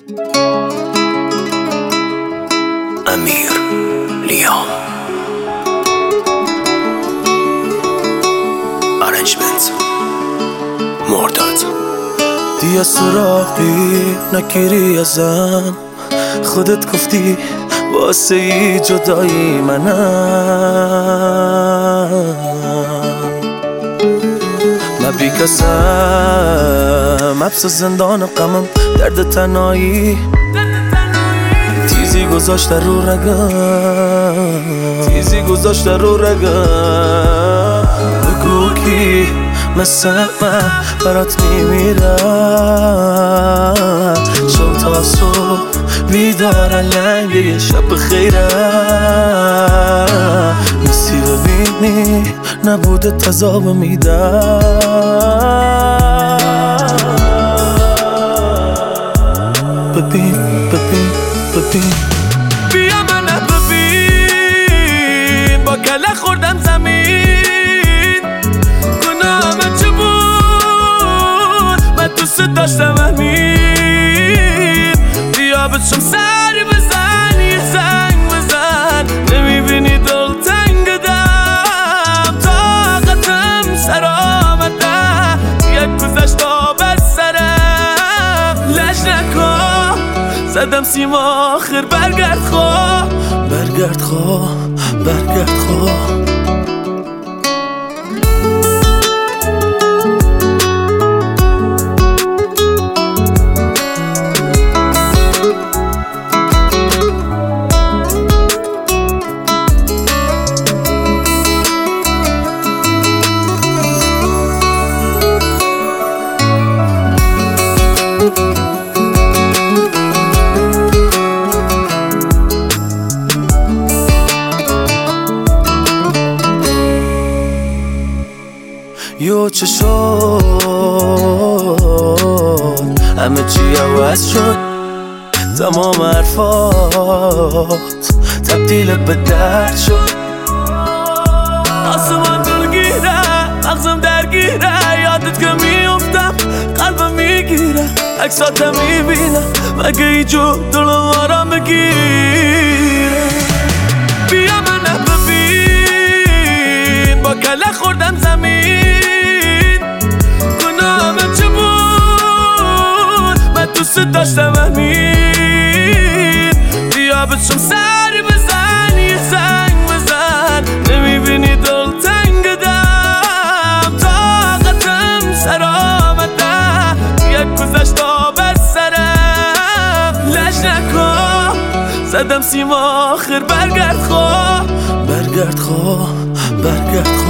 امیر لیام ارنجمنت مرداد. دیگه سراغی نگیری ازم، خودت گفتی واسه ای جدایی منم. نبی کسم حبس زندان غمم، درد تنهایی تیزی گذاشته رو رگم، تیزی گذاشته رو رگم. بگو کی مثل من برات میمیرم، شب تا صبح بیدار لنگ یه شب خیرم. نیستی ببینی نبوده تذاب میدم. ببین ببین ببین بیا منو ببین، با کله خوردم زمین. گناهم چه بود من دوست داشتم همین. بیا بچم سری بزن یه زنگ بزن، نمیبینی دلتنگدم. طاقتم سر آمده یک گذشت بر سرم. لج نکن زدم سیم آخر، برگرد خواه برگرد خواه برگرد خواه. یو چه شد همه چی عوض شد، تمام حرفات تبدیل به درد شد. آسمان دلگیره مغزم درگیره، یادت که میافتم قلبم میگیره. عکساتم میبینم مگه ایجو دلم آرام بگیره. بیا منو ببین، با کله خوردم زمین. گناهم چه بود من دوست داشتم همین. بیا بچم سری بزن یه زنگ بزن، نمیبینی دلتنگدم. طاقتم سر آمده یک گذشت بر سرم. لج نکن زدم سیم آخر، برگرد خواه برگرد خواه برگرد خواه.